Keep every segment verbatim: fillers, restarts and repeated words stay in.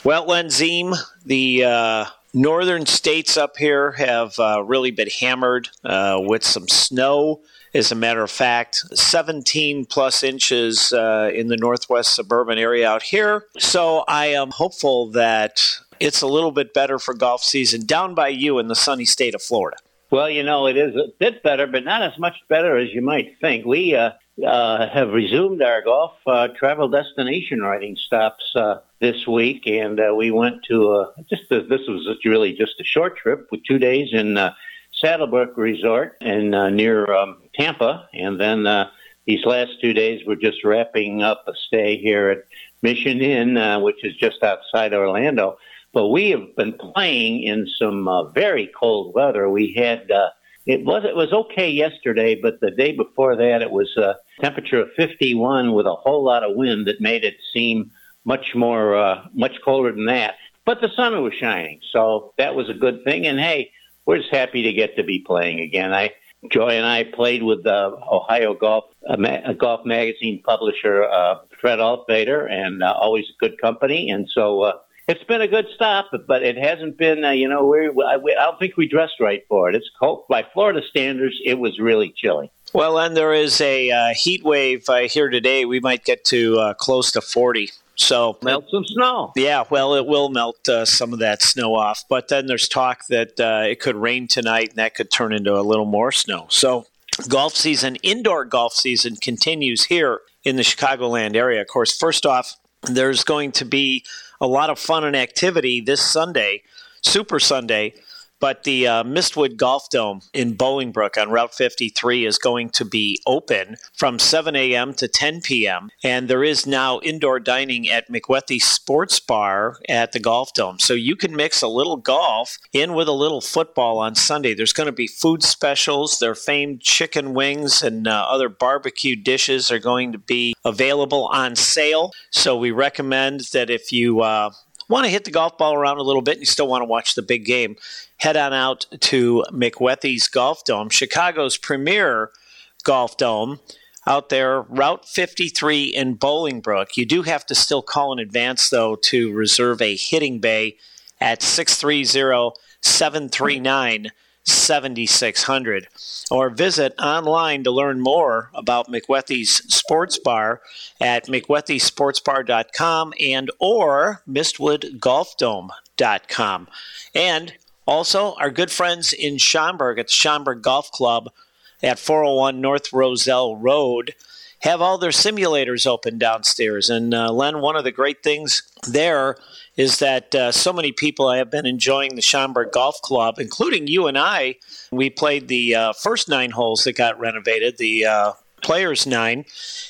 Well, Lenzime, the uh, northern states up here have uh, really been hammered uh, with some snow. As a matter of fact, seventeen plus inches uh, in the northwest suburban area out here. So I am hopeful that it's a little bit better for golf season down by you in the sunny state of Florida. Well, you know, it is a bit better, but not as much better as you might think. We uh, uh, have resumed our golf uh, travel destination writing stops uh, this week, and uh, we went to uh, just a, this was really just a short trip with two days in uh, Saddlebrook Resort and uh, near um, Tampa, and then uh, these last two days we're just wrapping up a stay here at Mission Inn, uh, which is just outside Orlando. But we have been playing in some uh, very cold weather. We had uh, it was it was okay yesterday, but the day before that it was a temperature of fifty-one with a whole lot of wind that made it seem much more uh, much colder than that. But the sun was shining, so that was a good thing. And hey, we're just happy to get to be playing again. I Joy and I played with the Ohio Golf uh, ma- Golf Magazine publisher uh, Fred Altvader, and uh, always a good company. And so. Uh, It's been a good stop, but it hasn't been, uh, you know, we, I, we, I don't think we dressed right for it. It's cold. By Florida standards, it was really chilly. Well, and there is a uh, heat wave uh, here today. We might get to uh, close to forty. So melt some snow. Yeah, well, it will melt uh, some of that snow off. But then there's talk that uh, it could rain tonight, and that could turn into a little more snow. So golf season, indoor golf season continues here in the Chicagoland area. Of course, first off, there's going to be a lot of fun and activity this Sunday, Super Sunday, but the uh, Mistwood Golf Dome in Bolingbrook on Route fifty-three is going to be open from seven a.m. to ten p.m., and there is now indoor dining at McWethy Sports Bar at the Golf Dome. So you can mix a little golf in with a little football on Sunday. There's going to be food specials. Their famed chicken wings and uh, other barbecue dishes are going to be available on sale. So we recommend that if you uh, want to hit the golf ball around a little bit and you still want to watch the big game, head on out to McWethy's Golf Dome, Chicago's premier golf dome, out there, Route fifty-three in Bolingbrook. You do have to still call in advance, though, to reserve a hitting bay at six three zero, seven three nine, seven six zero zero, or visit online to learn more about McWethy's Sports Bar at mcwethy sports bar dot com and or mistwood golf dome dot com. And also, our good friends in Schaumburg at the Schaumburg Golf Club at four oh one North Roselle Road have all their simulators open downstairs. And, uh, Len, one of the great things there is that uh, so many people have been enjoying the Schaumburg Golf Club, including you and I. We played the uh, first nine holes that got renovated, the uh, Players Nine.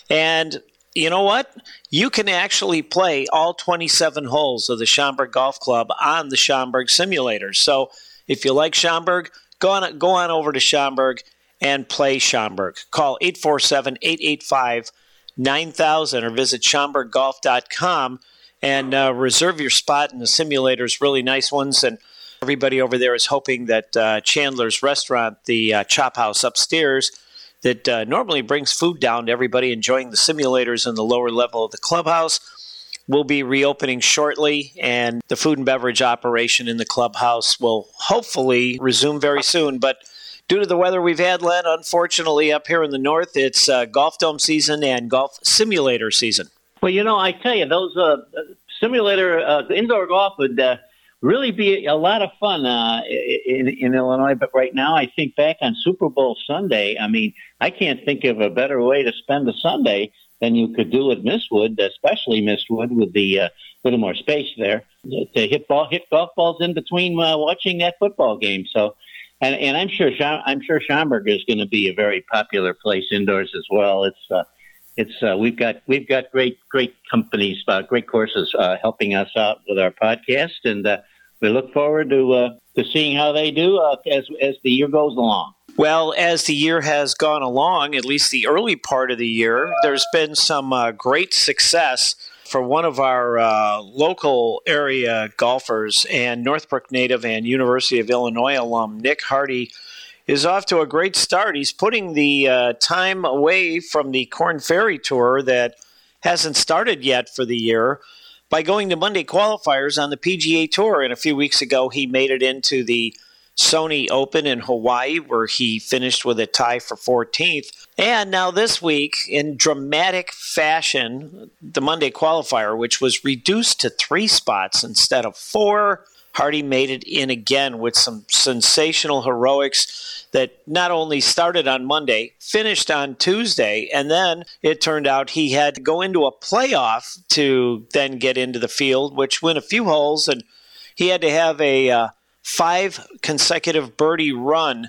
And you know what? You can actually play all twenty-seven holes of the Schaumburg Golf Club on the Schaumburg simulator. So if you like Schaumburg, go on, go on over to Schaumburg and play Schaumburg. Call eight four seven, eight eight five, nine thousand or visit schaumburg golf dot com and uh, reserve your spot in the simulators, really nice ones. And everybody over there is hoping that uh, Chandler's Restaurant, the uh, Chop House upstairs, that uh, normally brings food down to everybody enjoying the simulators in the lower level of the clubhouse, will be reopening shortly, and the food and beverage operation in the clubhouse will hopefully resume very soon. But due to the weather we've had, Len, unfortunately up here in the north, it's uh, golf dome season and golf simulator season. Well, you know, I tell you, those uh, simulator uh, indoor golf would uh, really be a lot of fun uh, in, in Illinois. But right now, I think back on Super Bowl Sunday, I mean, I can't think of a better way to spend a Sunday than you could do at Mistwood, especially Mistwood with the uh, little more space there to hit ball, hit golf balls in between uh, watching that football game. So, and, and I'm sure I'm sure Schaumburg is going to be a very popular place indoors as well. It's uh, it's uh, we've got we've got great great companies, uh, great courses uh, helping us out with our podcast, and uh, we look forward to uh, to seeing how they do uh, as as the year goes along. Well, as the year has gone along, at least the early part of the year, there's been some uh, great success for one of our uh, local area golfers and Northbrook native and University of Illinois alum, Nick Hardy, is off to a great start. He's putting the uh, time away from the Korn Ferry Tour that hasn't started yet for the year, by going to Monday qualifiers on the P G A Tour. And a few weeks ago, he made it into the Sony Open in Hawaii, where he finished with a tie for fourteenth. And now this week, in dramatic fashion, the Monday qualifier, which was reduced to three spots instead of four, Hardy made it in again with some sensational heroics that not only started on Monday, finished on Tuesday, and then it turned out he had to go into a playoff to then get into the field, which went a few holes, and he had to have a uh, five consecutive birdie run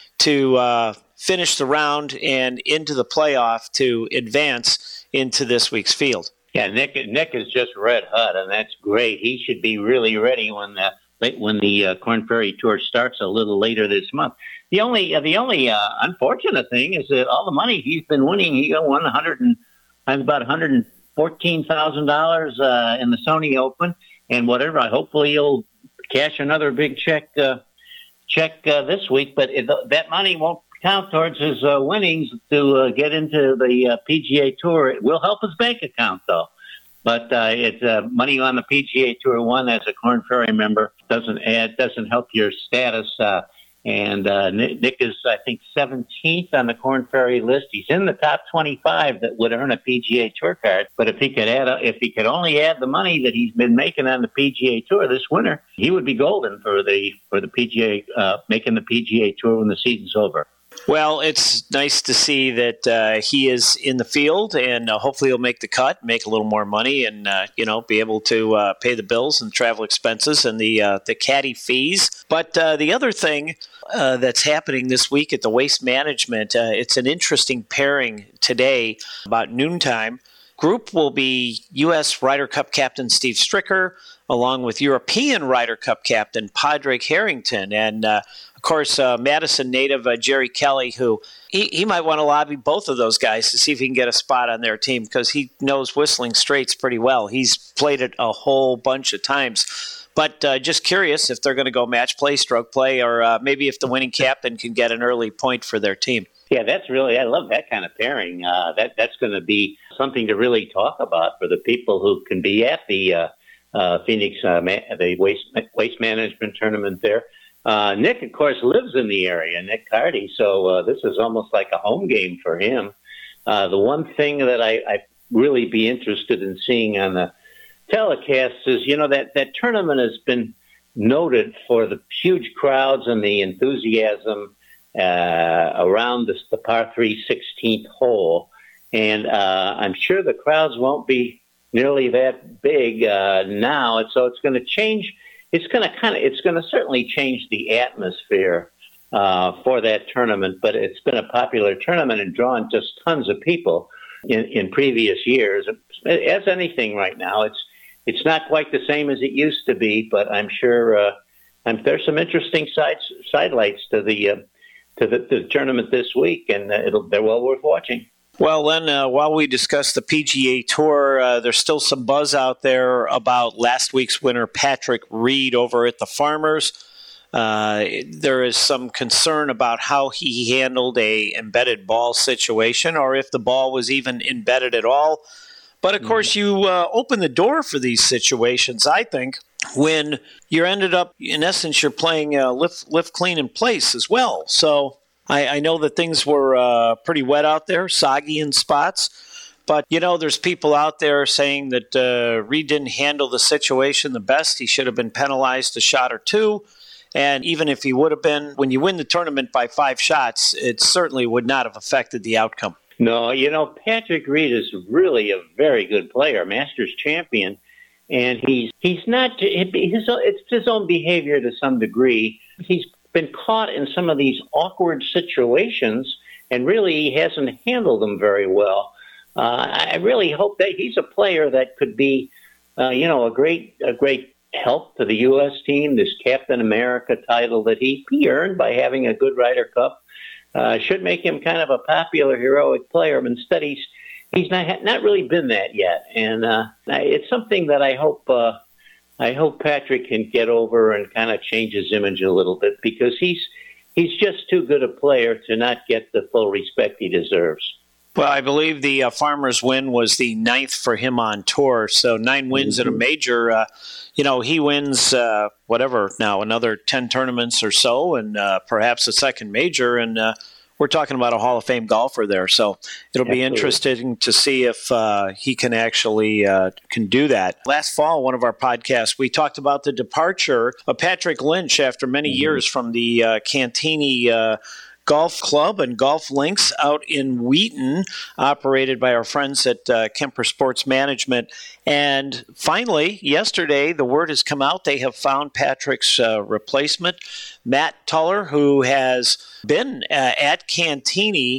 to uh, finish the round and into the playoff to advance into this week's field. Yeah, Nick Nick is just red hot, and that's great. He should be really ready when the when the uh, Korn Ferry Tour starts a little later this month. The only uh, the only uh, unfortunate thing is that all the money he's been winning, he got won one hundred and about one hundred fourteen thousand dollars uh, in the Sony Open, and whatever. I hopefully he'll cash another big check uh, check uh, this week, but it, that money won't count towards his uh, winnings to uh, get into the uh, P G A Tour. It will help his bank account, though. But uh, it's uh, money on the P G A Tour one as a Korn Ferry member doesn't add doesn't help your status. Uh, and uh, Nick is, I think, seventeenth on the Korn Ferry list. He's in the top twenty-five that would earn a P G A Tour card. But if he could add, a, if he could only add the money that he's been making on the P G A Tour this winter, he would be golden for the for the P G A uh, making the P G A Tour when the season's over. Well, it's nice to see that uh, he is in the field, and uh, hopefully he'll make the cut, make a little more money, and uh, you know, be able to uh, pay the bills and travel expenses and the uh, the caddy fees. But uh, the other thing uh, that's happening this week at the Waste Management, uh, it's an interesting pairing today about noontime. Group will be U S Ryder Cup captain Steve Stricker, along with European Ryder Cup captain Padraig Harrington, and uh, of course uh, Madison native uh, Jerry Kelly, who he, he might want to lobby both of those guys to see if he can get a spot on their team, because he knows Whistling Straits pretty well. He's played it a whole bunch of times. But uh, just curious if they're going to go match play, stroke play, or uh, maybe if the winning captain can get an early point for their team. Yeah, that's really, I love that kind of pairing. Uh, that That's going to be something to really talk about for the people who can be at the uh, uh, Phoenix, uh, ma- the waste, waste management tournament there. Uh, Nick, of course, lives in the area, Nick Cardy, so uh, this is almost like a home game for him. Uh, the one thing that I, I really be interested in seeing on the telecasts is, you know, that, that tournament has been noted for the huge crowds and the enthusiasm Uh, around this, the par three sixteenth hole. And uh, I'm sure the crowds won't be nearly that big uh, now. And so it's going to change. It's going to kind of, it's going to certainly change the atmosphere uh, for that tournament. But it's been a popular tournament and drawn just tons of people in, in previous years. As anything right now, it's it's not quite the same as it used to be, but I'm sure uh, I'm, there's some interesting side, sidelights to the uh, To the, the tournament this week, and uh, it'll, they're well worth watching. Well, then, uh, while we discuss the P G A Tour, uh, there's still some buzz out there about last week's winner, Patrick Reed, over at the Farmers. Uh, there is some concern about how he handled a embedded ball situation, or if the ball was even embedded at all. But, of course, you uh, open the door for these situations, I think, when you ended up, in essence, you're playing uh, lift, lift, clean in place as well. So I, I know that things were uh, pretty wet out there, soggy in spots. But, you know, there's people out there saying that uh, Reed didn't handle the situation the best. He should have been penalized a shot or two. And even if he would have been, when you win the tournament by five shots, it certainly would not have affected the outcome. No, you know, Patrick Reed is really a very good player, Masters champion. And he's he's not his it's his own behavior to some degree. He's been caught in some of these awkward situations, and really he hasn't handled them very well. Uh, I really hope that he's a player that could be, uh, you know, a great a great help to the U S team. This Captain America title that he, he earned by having a good Ryder Cup uh, should make him kind of a popular heroic player. But instead, he's He's not not really been that yet, and uh, it's something that I hope uh, I hope Patrick can get over and kind of change his image a little bit, because he's he's just too good a player to not get the full respect he deserves. Well, I believe the uh, Farmers win was the ninth for him on tour. So nine wins mm-hmm. in a major. Uh, you know, he wins uh, whatever now, another ten tournaments or so, and uh, perhaps a second major. And uh, we're talking about a Hall of Fame golfer there. So it'll Absolutely. be interesting to see if uh, he can actually uh, can do that. Last fall, one of our podcasts, we talked about the departure of Patrick Lynch after many mm-hmm. years from the uh, Cantini uh Golf Club and Golf Links out in Wheaton, operated by our friends at uh, Kemper Sports Management. And finally, yesterday, the word has come out. They have found Patrick's uh, replacement, Matt Tuller, who has been uh, at Cantini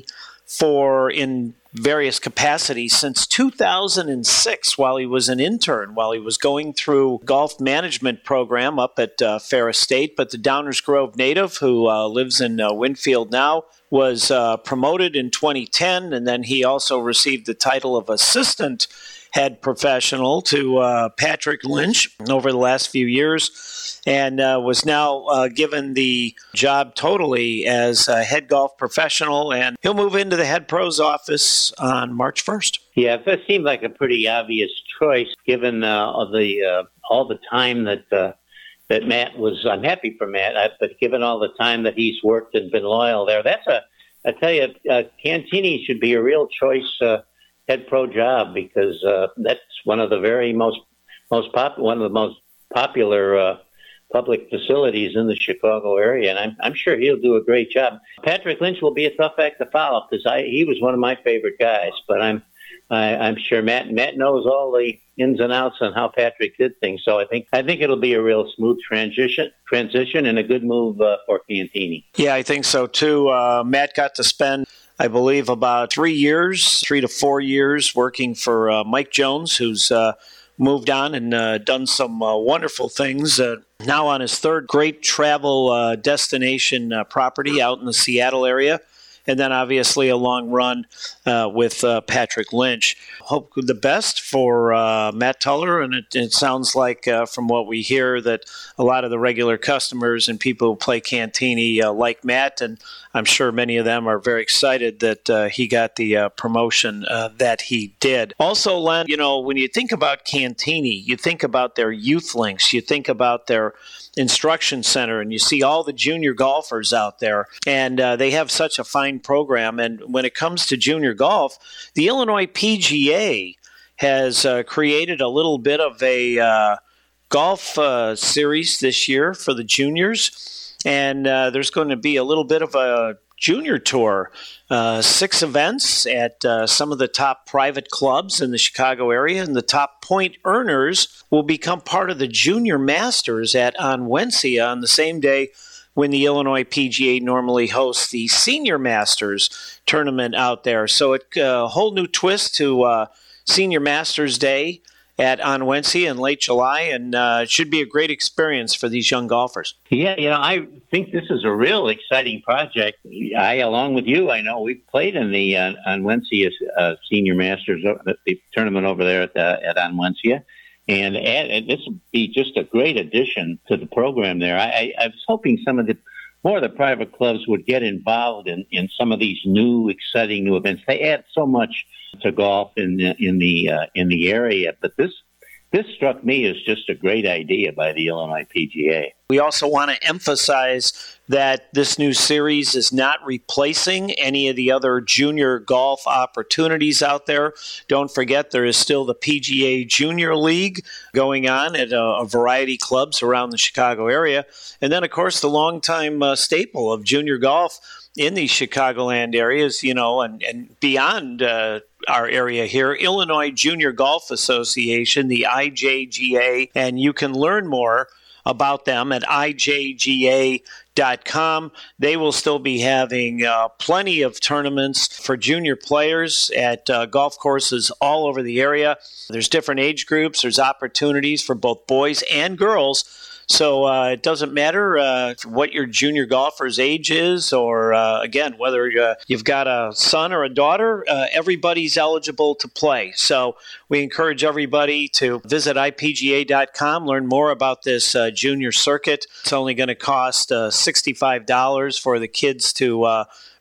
for in various capacities since two thousand six while he was an intern, while he was going through golf management program up at uh, Ferris State. But the Downers Grove native, who uh, lives in uh, Winfield now, was uh, promoted in twenty ten, and then he also received the title of assistant head professional to uh, Patrick Lynch over the last few years, and uh, was now uh, given the job totally as a head golf professional, and he'll move into the head pro's office on March first. Yeah, that seemed like a pretty obvious choice given uh, the uh, all the time that uh, that Matt was. I'm happy for Matt, I, but given all the time that he's worked and been loyal there, that's a. I tell you, uh, Cantini should be a real choice. Uh, head pro job because uh, that's one of the very most most pop one of the most popular uh, public facilities in the Chicago area, and I'm I'm sure he'll do a great job. Patrick Lynch will be a tough act to follow because I he was one of my favorite guys, but I'm I, I'm sure Matt Matt knows all the ins and outs on how Patrick did things. So I think I think it'll be a real smooth transition transition and a good move uh, for Cantini. Yeah, I think so too. Uh, Matt got to spend, I believe, about three years, three to four years working for uh, Mike Jones, who's uh, moved on and uh, done some uh, wonderful things. Uh, now on his third great travel uh, destination uh, property out in the Seattle area. And then obviously a long run uh, with uh, Patrick Lynch. Hope the best for uh, Matt Tuller, and it, it sounds like uh, from what we hear that a lot of the regular customers and people who play Cantini uh, like Matt, and I'm sure many of them are very excited that uh, he got the uh, promotion uh, that he did. Also, Len, you know, when you think about Cantini, you think about their youth links, you think about their instruction center, and you see all the junior golfers out there, and uh, they have such a fine program. And when it comes to junior golf, the Illinois P G A has uh, created a little bit of a uh, golf uh, series this year for the juniors, and uh, there's going to be a little bit of a junior tour, uh, six events at uh, some of the top private clubs in the Chicago area, and the top point earners will become part of the Junior Masters at Onwensia on the same day when the Illinois P G A normally hosts the Senior Masters tournament out there. So a uh, whole new twist to uh, Senior Masters Day at Onwensia in late July, and uh, it should be a great experience for these young golfers. Yeah, you know, I think this is a real exciting project. I, along with you, I know we've played in the uh, Onwensia uh, Senior Masters uh, the tournament over there at, uh, at Onwensia, and, add, and this would be just a great addition to the program there. I, I, I was hoping some of the more of the private clubs would get involved in, in some of these new, exciting new events. They add so much to golf in the, in the uh, in the area, but this this struck me as just a great idea by the Illinois P G A. We also want to emphasize that this new series is not replacing any of the other junior golf opportunities out there. Don't forget, there is still the P G A Junior League going on at a, a variety of clubs around the Chicago area. And then, of course, the longtime uh, staple of junior golf in the Chicagoland areas, you know, and, and beyond uh, our area here, Illinois Junior Golf Association, the I J G A, and you can learn more about them at I J G A dot com. They will still be having uh, plenty of tournaments for junior players at uh, golf courses all over the area. There's different age groups. There's opportunities for both boys and girls. So uh, it doesn't matter uh, what your junior golfer's age is, or, uh, again, whether uh, you've got a son or a daughter, uh, everybody's eligible to play. So we encourage everybody to visit I P G A dot com, learn more about this uh, junior circuit. It's only going to cost uh, sixty-five dollars for the kids to uh,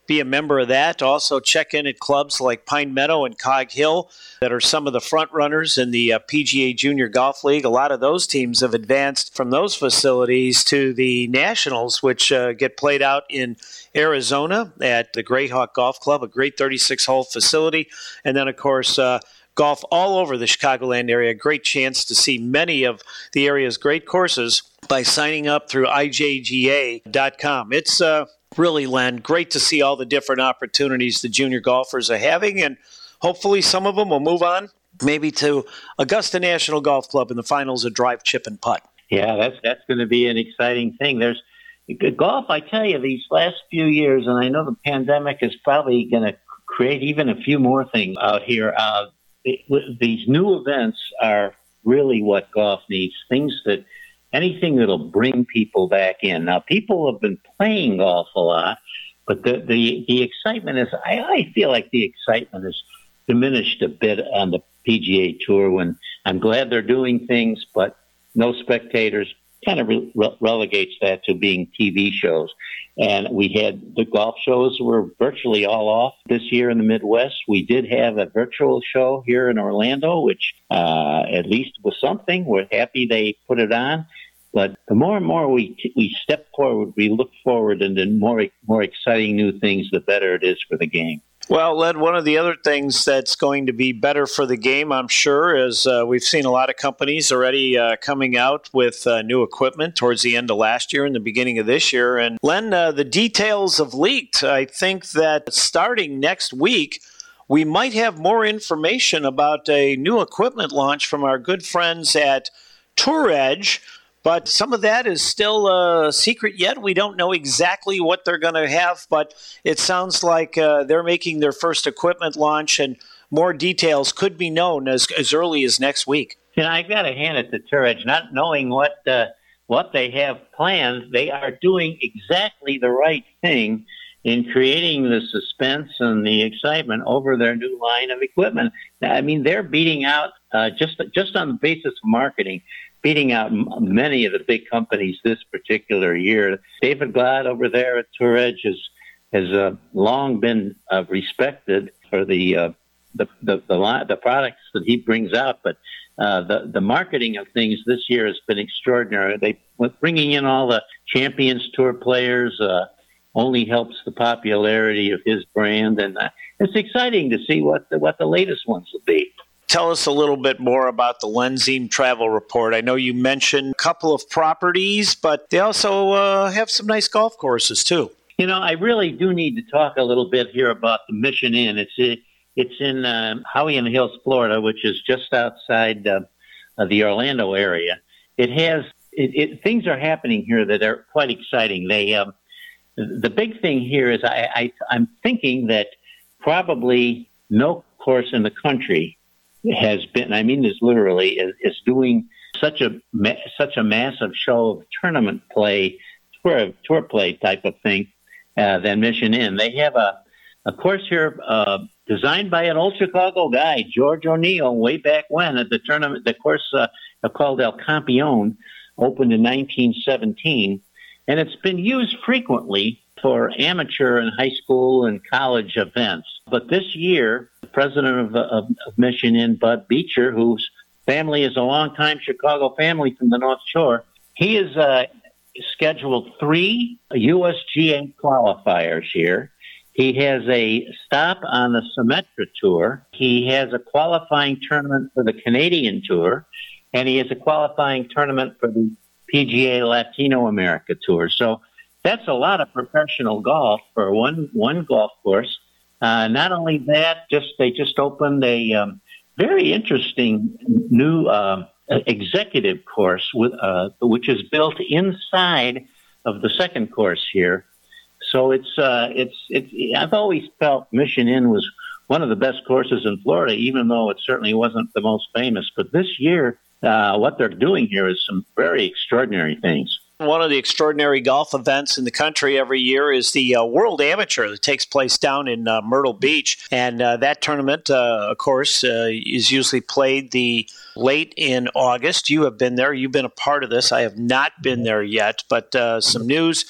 be a member of that. Also check in at clubs like Pine Meadow and Cog Hill that are some of the front runners in the uh, P G A Junior Golf League. A lot of those teams have advanced from those facilities to the Nationals, which uh, get played out in Arizona at the Greyhawk Golf Club, a great thirty-six hole facility. And then, of course, uh, golf all over the Chicagoland area. Great chance to see many of the area's great courses by signing up through I J G A dot com. It's uh, really, Len, great to see all the different opportunities the junior golfers are having, and hopefully some of them will move on maybe to Augusta National Golf Club in the finals of drive, chip, and putt. Yeah, that's that's going to be an exciting thing. There's golf, I tell you, these last few years, and I know the pandemic is probably going to create even a few more things out here. Uh, it, these new events are really what golf needs, things that anything that'll bring people back in. Now, people have been playing golf a lot, but the the, the excitement is, I, I feel like the excitement has diminished a bit on the P G A Tour. When I'm glad they're doing things, but no spectators, kind of re- relegates that to being T V shows. And we had the golf shows were virtually all off this year in the Midwest. We did have a virtual show here in Orlando, which uh, at least was something. We're happy they put it on. But the more and more we we step forward, we look forward, and the more more exciting new things, the better it is for the game. Well, Len, one of the other things that's going to be better for the game, I'm sure, is uh, we've seen a lot of companies already uh, coming out with uh, new equipment towards the end of last year and the beginning of this year. And Len, uh, the details have leaked. I think that starting next week, we might have more information about a new equipment launch from our good friends at Tour Edge. But some of that is still a secret yet. We don't know exactly what they're going to have, but it sounds like uh, they're making their first equipment launch, and more details could be known as as early as next week. Yeah, I've got to hand it to Tour Edge. Not knowing what uh, what they have planned, they are doing exactly the right thing in creating the suspense and the excitement over their new line of equipment. I mean, they're beating out, uh, just just on the basis of marketing, beating out m- many of the big companies this particular year. David Glad over there at Tour Edge has, has uh, long been uh, respected for the, uh, the, the, the, line, the products that he brings out, but uh, the, the marketing of things this year has been extraordinary. They with bringing in all the Champions Tour players uh, only helps the popularity of his brand, and uh, it's exciting to see what the, what the latest ones will be. Tell us a little bit more about the Lenzime Travel Report. I know you mentioned a couple of properties, but they also uh, have some nice golf courses, too. You know, I really do need to talk a little bit here about the Mission Inn. It's it's in um, Hawaiian Hills, Florida, which is just outside uh, of the Orlando area. It has it, it, things are happening here that are quite exciting. They um, the big thing here is I, I I'm thinking that probably no course in the country has been, I mean this literally, is, is doing such a such a massive show of tournament play, tour, tour play type of thing uh, than Mission Inn. They have a, a course here uh, designed by an old Chicago guy, George O'Neill, way back when at the tournament. The course uh, called El Campeon opened in nineteen seventeen, and it's been used frequently for amateur and high school and college events. But this year, the president of, of, of Mission Inn, Bud Beecher, whose family is a longtime Chicago family from the North Shore, he has uh, scheduled three U S G A qualifiers here. He has a stop on the Symetra Tour. He has a qualifying tournament for the Canadian Tour, and he has a qualifying tournament for the P G A Latino America Tour. So that's a lot of professional golf for one one golf course. Uh, not only that, just they just opened a um, very interesting new uh, executive course with uh, which is built inside of the second course here. So it's uh, it's it's. I've always felt Mission Inn was one of the best courses in Florida, even though it certainly wasn't the most famous. But this year, uh, what they're doing here is some very extraordinary things. One of the extraordinary golf events in the country every year is the uh, World Amateur that takes place down in uh, Myrtle Beach. And uh, that tournament, uh, of course, uh, is usually played the late in August. You have been there. You've been a part of this. I have not been there yet. But uh, some news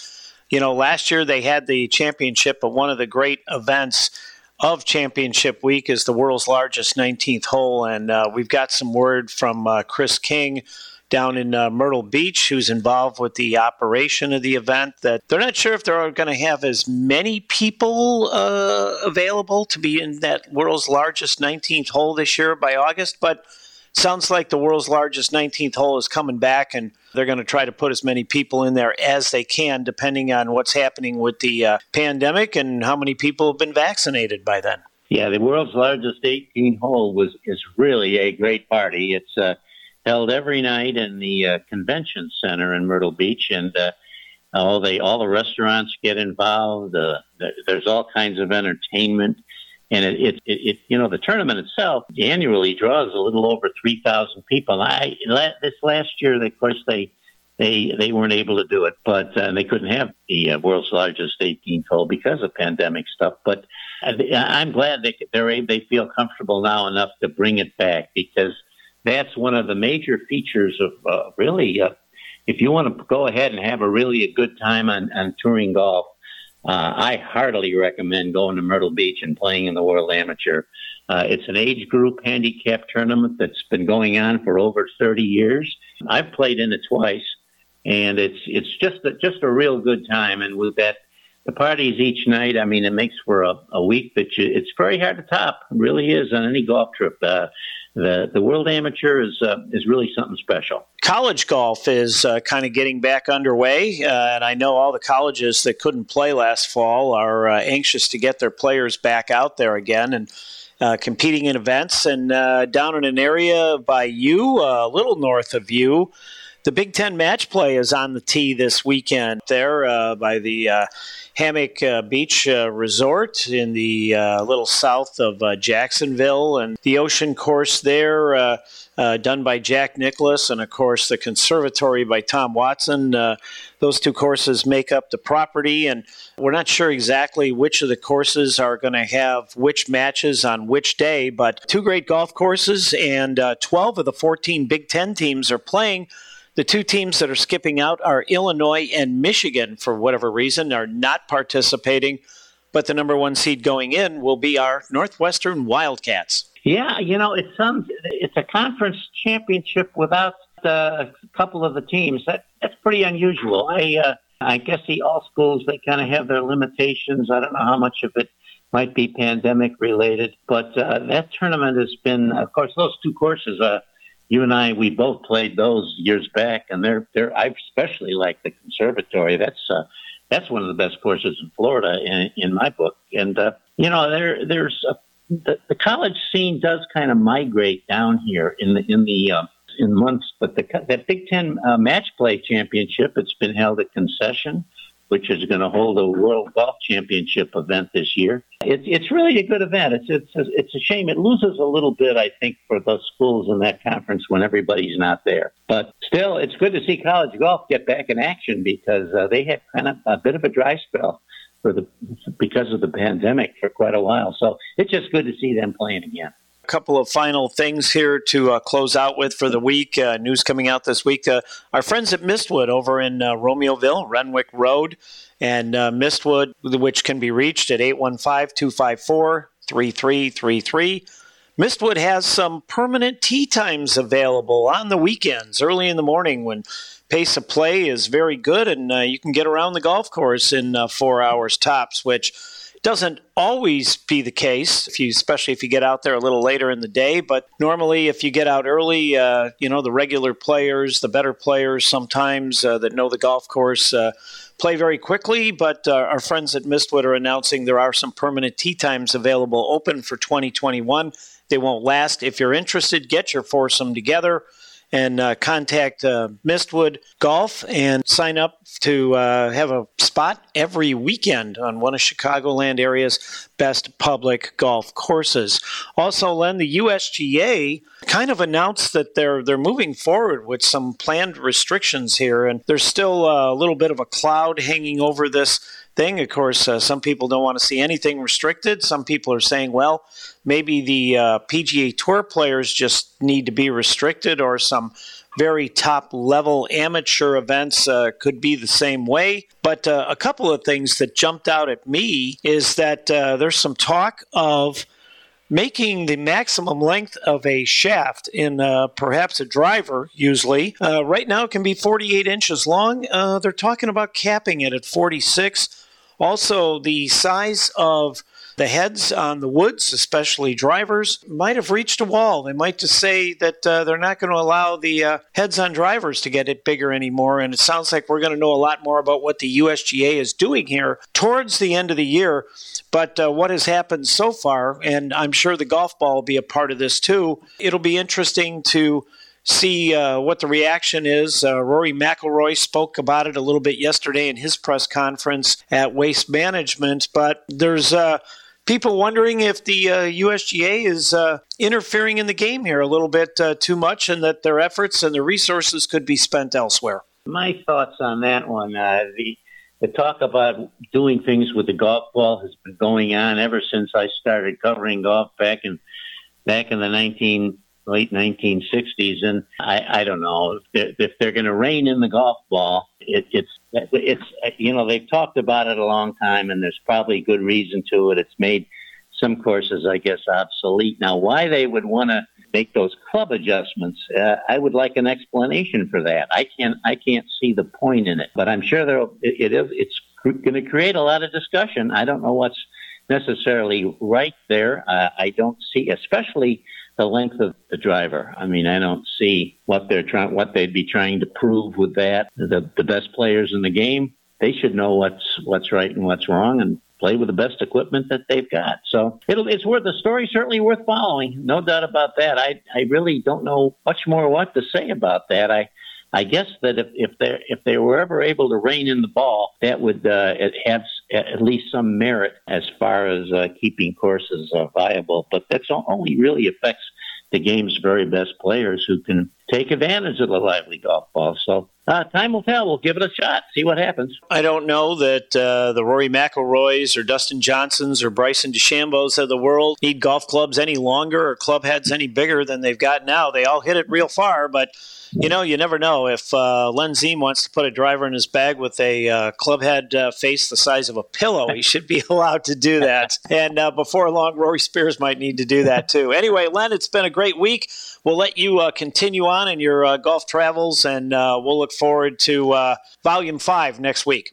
You know, last year they had the championship, but one of the great events of Championship Week is the world's largest nineteenth hole, and uh, we've got some word from uh, Chris King down in uh, Myrtle Beach, who's involved with the operation of the event, that they're not sure if they're going to have as many people uh, available to be in that world's largest nineteenth hole this year by August, but sounds like the world's largest nineteenth hole is coming back, and they're going to try to put as many people in there as they can, depending on what's happening with the uh, pandemic and how many people have been vaccinated by then. Yeah, the world's largest eighteen hole was is really a great party. It's uh, held every night in the uh, convention center in Myrtle Beach, and uh, all the all the restaurants get involved. Uh, there's all kinds of entertainment, and it, it, it, it you know the tournament itself annually draws a little over three thousand people. I this last year, of course, they they they weren't able to do it, but uh, they couldn't have the uh, world's largest eighteenth hole because of pandemic stuff. But I'm glad they they're they feel comfortable now enough to bring it back, because that's one of the major features of uh, really, uh, if you want to go ahead and have a really a good time on, on touring golf, uh, I heartily recommend going to Myrtle Beach and playing in the World Amateur. Uh, it's an age group handicap tournament that's been going on for over thirty years. I've played in it twice, and it's it's just a, just a real good time. And with that, the parties each night, I mean, it makes for a, a week that you, it's very hard to top. It really is on any golf trip. Uh, The the World Amateur is uh, is really something special. College golf is uh, kind of getting back underway, uh, and I know all the colleges that couldn't play last fall are uh, anxious to get their players back out there again and uh, competing in events. And uh, down in an area by you, uh, a little north of you, the Big Ten match play is on the tee this weekend there uh, by the uh, Hammock uh, Beach uh, Resort in the uh, little south of uh, Jacksonville, and the ocean course there uh, uh, done by Jack Nicklaus, and of course the conservatory by Tom Watson. Uh, those two courses make up the property, and we're not sure exactly which of the courses are going to have which matches on which day, but two great golf courses, and uh, twelve of the fourteen Big Ten teams are playing. The two teams that are skipping out are Illinois and Michigan, for whatever reason, are not participating. But the number one seed going in will be our Northwestern Wildcats. Yeah, you know, it sounds, it's a conference championship without uh, a couple of the teams. That That's pretty unusual. I uh, I guess the all schools, they kind of have their limitations. I don't know how much of it might be pandemic related. But uh, that tournament has been, of course, those two courses uh you and I, we both played those years back, and they're they're. I especially like the conservatory. That's uh, that's one of the best courses in Florida, in, in my book. And uh, you know, there there's a, the, the college scene does kind of migrate down here in the in the uh, in months. But the that Big Ten uh, Match Play Championship, it's been held at Concession, which is going to hold a World Golf Championship event this year. It's it's really a good event. It's it's a, it's a shame it loses a little bit, I think, for the schools in that conference when everybody's not there. But still, it's good to see college golf get back in action, because uh, they had kind of a bit of a dry spell for the because of the pandemic for quite a while. So it's just good to see them playing again. A couple of final things here to uh, close out with for the week. Uh, news coming out this week. Uh, our friends at Mistwood over in uh, Romeoville, Renwick Road, and uh, Mistwood, which can be reached at eight one five, two five four, three three three three. Mistwood has some permanent tee times available on the weekends, early in the morning when pace of play is very good, and uh, you can get around the golf course in uh, four hours tops, which doesn't always be the case, if you, especially if you get out there a little later in the day. But normally, if you get out early, uh, you know, the regular players, the better players sometimes uh, that know the golf course uh, play very quickly. But uh, our friends at Mistwood are announcing there are some permanent tee times available open for twenty twenty-one. They won't last. If you're interested, get your foursome together and uh, contact uh, Mistwood Golf and sign up to uh, have a spot every weekend on one of Chicagoland area's best public golf courses. Also, Len, the U S G A kind of announced that they're they're moving forward with some planned restrictions here, and there's still a little bit of a cloud hanging over this thing. Of course, uh, some people don't want to see anything restricted. Some people are saying, well, maybe the uh, P G A Tour players just need to be restricted, or some very top-level amateur events uh, could be the same way. But uh, a couple of things that jumped out at me is that uh, there's some talk of making the maximum length of a shaft in uh, perhaps a driver, usually. Uh, right now it can be forty-eight inches long. Uh, they're talking about capping it at forty-six. Also, the size of the heads on the woods, especially drivers, might have reached a wall. They might just say that uh, they're not going to allow the uh, heads on drivers to get it bigger anymore. And it sounds like we're going to know a lot more about what the U S G A is doing here towards the end of the year. But uh, what has happened so far, and I'm sure the golf ball will be a part of this too, it'll be interesting to see uh, what the reaction is. Uh, Rory McIlroy spoke about it a little bit yesterday in his press conference at Waste Management, but there's uh, people wondering if the uh, U S G A is uh, interfering in the game here a little bit uh, too much, and that their efforts and their resources could be spent elsewhere. My thoughts on that one, uh, the, the talk about doing things with the golf ball has been going on ever since I started covering golf back in back in the nineteen late nineteen sixties, and I, I don't know if they're, if they're going to rein in the golf ball. It, it's it's you know they've talked about it a long time, and there's probably good reason to it. It's made some courses, I guess, obsolete. Now, why they would want to make those club adjustments, uh, I would like an explanation for that. I can't I can't see the point in it, but I'm sure there it, it is it's going to create a lot of discussion. I don't know what's necessarily right there. Uh, I don't see, especially the length of the driver. I mean, I don't see what they're trying, what they'd be trying to prove with that. The the best players in the game, they should know what's what's right and what's wrong, and play with the best equipment that they've got. So it'll it's worth the story, certainly worth following, no doubt about that. I I really don't know much more what to say about that. I I guess that if if they if they were ever able to rein in the ball, that would uh, it have at least some merit as far as uh, keeping courses uh, viable. But that's only really affects the game's very best players who can take advantage of the lively golf ball. So uh, time will tell. We'll give it a shot, see what happens. I don't know that uh, the Rory McIlroys or Dustin Johnsons or Bryson DeChambeaus of the world need golf clubs any longer or club heads any bigger than they've got now. They all hit it real far, but you know, you never know. If uh, Len Ziem wants to put a driver in his bag with a uh, club head uh, face the size of a pillow, he should be allowed to do that. And uh, before long, Rory Spears might need to do that too. Anyway, Len, it's been a great week. We'll let you uh, continue on in your uh, golf travels, and uh, we'll look forward to uh, Volume five next week.